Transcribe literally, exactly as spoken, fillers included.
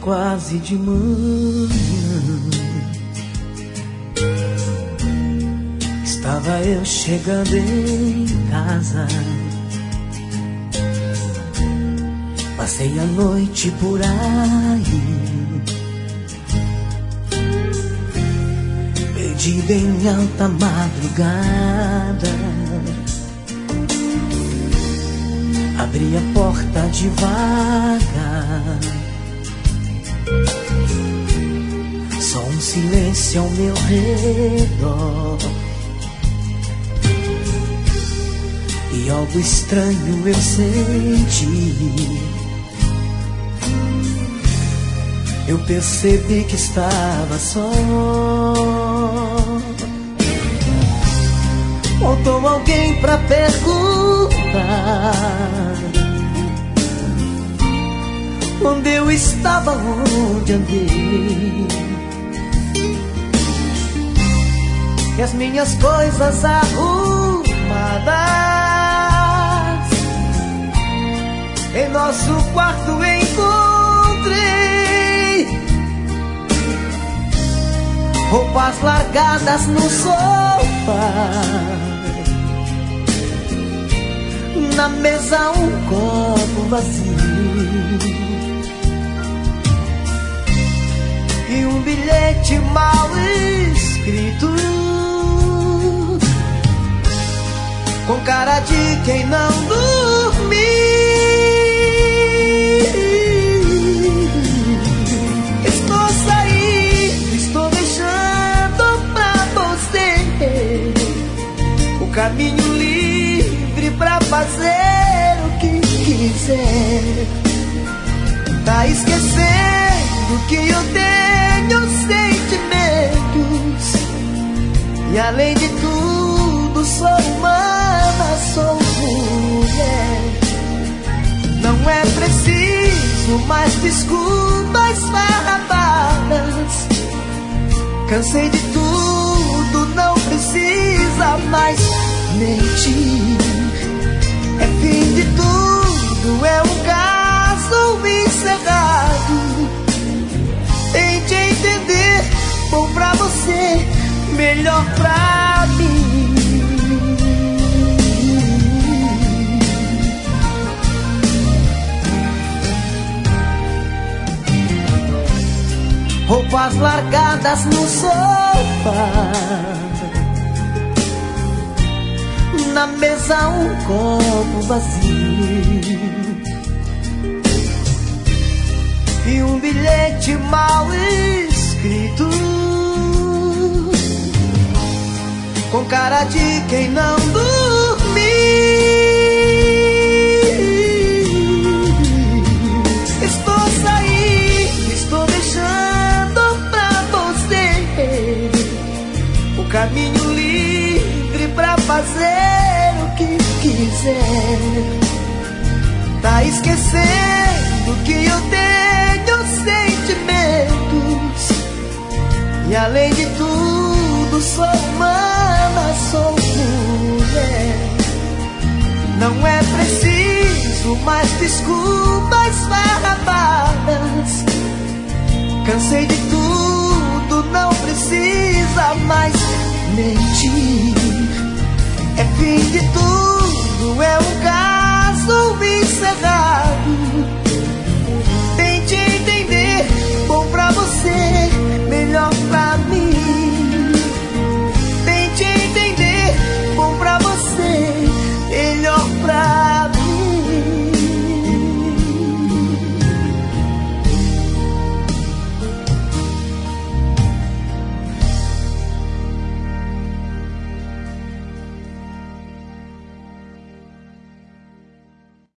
quase de manhã. Estava eu chegando em casa. Passei a noite por aí, perdido em alta madrugada. Abri a porta devagar, só um silêncio ao meu redor, e algo estranho eu senti. Eu percebi que estava só. Faltou alguém pra perguntar onde eu estava, onde andei, e as minhas coisas arrumadas em nosso quarto encontrei, roupas largadas no sofá, na mesa um copo vazio e um bilhete mal escrito, com cara de quem não dormiu. Estou saindo, estou deixando pra você o caminho livre pra fazer o que quiser. Tá esquecendo que eu tenho sentimentos, e além de tudo sou humana, sou mulher. Não é preciso mais desculpas farrapadas. Cansei de tudo, não precisa mais mentir. É fim de tudo, é um caso encerrado. Tente entender, bom pra você, melhor pra mim. Roupas largadas no sofá, na mesa um copo vazio e um bilhete mal escrito, com cara de quem não dormiu. Estou saindo, estou deixando pra você o caminho livre pra fazer o que quiser. Tá esquecendo que eu tenho sentimentos, e além de tudo sou humana, sou mulher. Não é preciso mais desculpas farrapadas. Cansei de tudo, não precisa mais mentir. É fim de tudo, é um caso encerrado.